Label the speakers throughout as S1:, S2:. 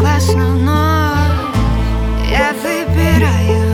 S1: согласна, но я выбираю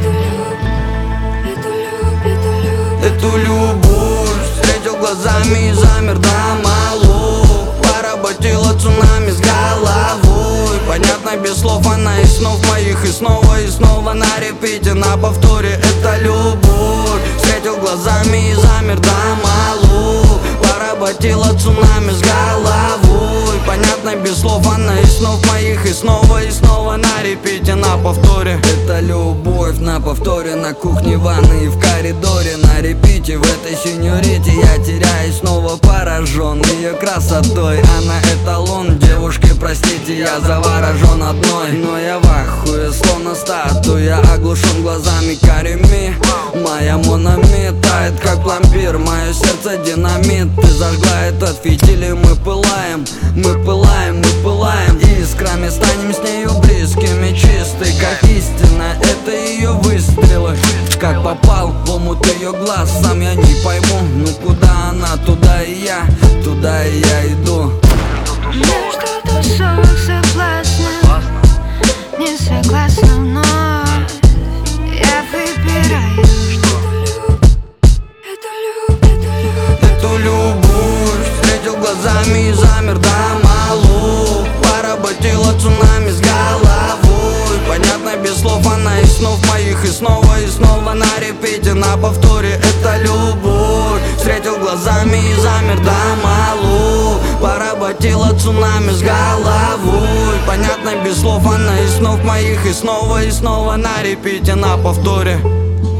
S2: эту любовь. Встретил глазами и замер до малу. Поработила цунами с головой. Понятно без слов, она из снов моих. И снова на репите, на повторе. Это любовь. Встретил глазами и замер до малу. Поработила цунами с головой. Понятно без слов, она из снов моих. И снова на репите, на повторе. Это любовь на повторе, на кухне, ванной и в коридоре. На репите, в этой сеньорите я теряюсь, снова поражен ее красотой. Она эталон, девушки, простите, я заворожен одной. Но я в ахуе, словно статуя, оглушен глазами карими. Моя монами тает, как пломбир, мое сердце динамит. Ты зажгла этот фитиль, и мы пылаем, мы пылаем, мы пылаем. Искрами станем с нею близкими, чистой, как истина. Это ее выстрелы. Как попал в омут ее глаз, сам я не пойму. Ну куда она, туда и я иду.
S1: Между тусовок соблазна, не согласна, но я выбираю
S2: эту любовь. Встретил глазами и замер до малу. Поработила цунами с головой. Понятно без слов, она из снов моих. И снова на репите, на повторе. Это любовь. Встретил глазами и замер до малу. Поработила цунами с головой. Понятно без слов, она из снов моих. И снова на репите, на повторе.